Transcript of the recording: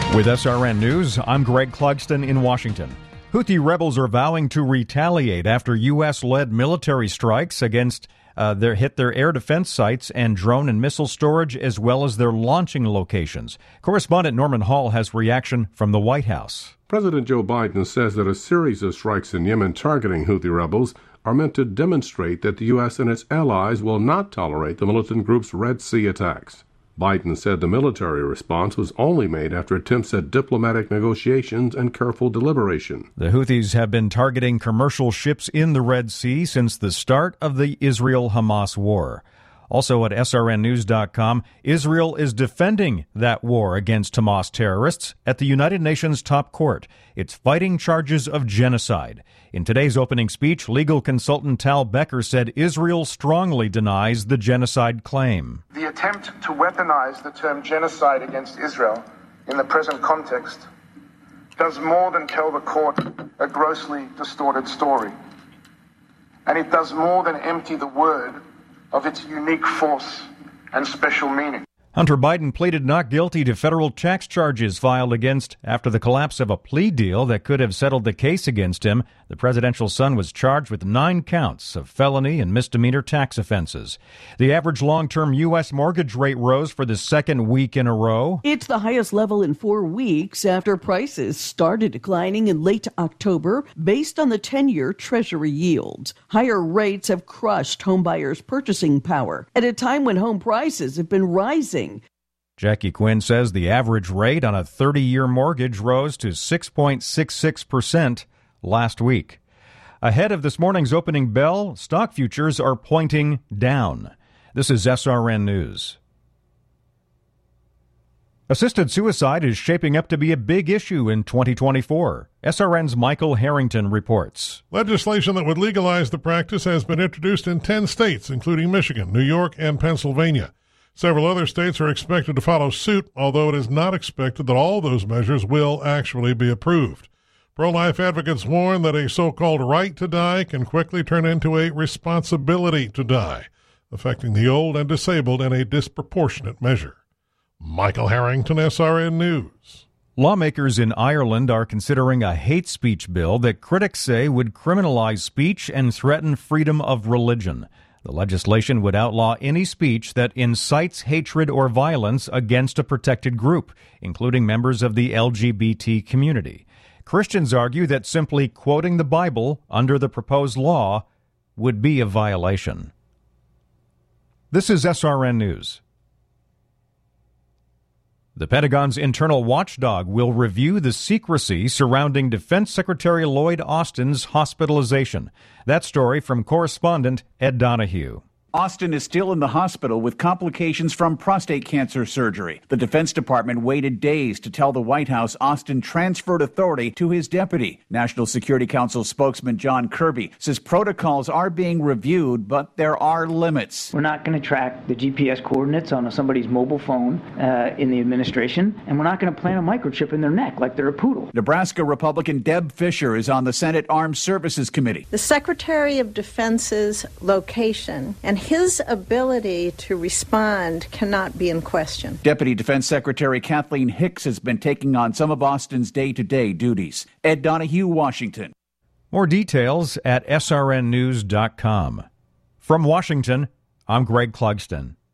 With SRN News, I'm Greg Clugston in Washington. Houthi rebels are vowing to retaliate after U.S.-led military strikes against hit their air defense sites and drone and missile storage, as well as their launching locations. Correspondent Norman Hall has reaction from the White House. President Joe Biden says that a series of strikes in Yemen targeting Houthi rebels are meant to demonstrate that the U.S. and its allies will not tolerate the militant group's Red Sea attacks. Biden said the military response was only made after attempts at diplomatic negotiations and careful deliberation. The Houthis have been targeting commercial ships in the Red Sea since the start of the Israel-Hamas war. Also at srnnews.com, Israel is defending that war against Hamas terrorists at the United Nations top court. It's fighting charges of genocide. In today's opening speech, legal consultant Tal Becker said Israel strongly denies the genocide claim. The attempt to weaponize the term genocide against Israel in the present context does more than tell the court a grossly distorted story. And it does more than empty the word of its unique force and special meaning. Hunter Biden pleaded not guilty to federal tax charges filed against after the collapse of a plea deal that could have settled the case against him. The presidential son was charged with 9 counts of felony and misdemeanor tax offenses. The average long-term U.S. mortgage rate rose for the second week in a row. It's the highest level in 4 weeks after prices started declining in late October based on the 10-year Treasury yields. Higher rates have crushed homebuyers' purchasing power at a time when home prices have been rising. Jackie Quinn says the average rate on a 30-year mortgage rose to 6.66% last week. Ahead of this morning's opening bell, stock futures are pointing down. This is SRN News. Assisted suicide is shaping up to be a big issue in 2024. SRN's Michael Harrington reports. Legislation that would legalize the practice has been introduced in 10 states, including Michigan, New York, and Pennsylvania. Several other states are expected to follow suit, although it is not expected that all those measures will actually be approved. Pro-life advocates warn that a so-called right to die can quickly turn into a responsibility to die, affecting the old and disabled in a disproportionate measure. Michael Harrington, SRN News. Lawmakers in Ireland are considering a hate speech bill that critics say would criminalize speech and threaten freedom of religion. The legislation would outlaw any speech that incites hatred or violence against a protected group, including members of the LGBT community. Christians argue that simply quoting the Bible under the proposed law would be a violation. This is SRN News. The Pentagon's internal watchdog will review the secrecy surrounding Defense Secretary Lloyd Austin's hospitalization. That story from correspondent Ed Donahue. Austin is still in the hospital with complications from prostate cancer surgery. The Defense Department waited days to tell the White House Austin transferred authority to his deputy. National Security Council spokesman John Kirby says protocols are being reviewed, but there are limits. We're not going to track the GPS coordinates on somebody's mobile phone in the administration, and we're not going to plant a microchip in their neck like they're a poodle. Nebraska Republican Deb Fischer is on the Senate Armed Services Committee. The Secretary of Defense's location and his ability to respond cannot be in question. Deputy Defense Secretary Kathleen Hicks has been taking on some of Austin's day-to-day duties. Ed Donahue, Washington. More details at srnnews.com. From Washington, I'm Greg Clugston.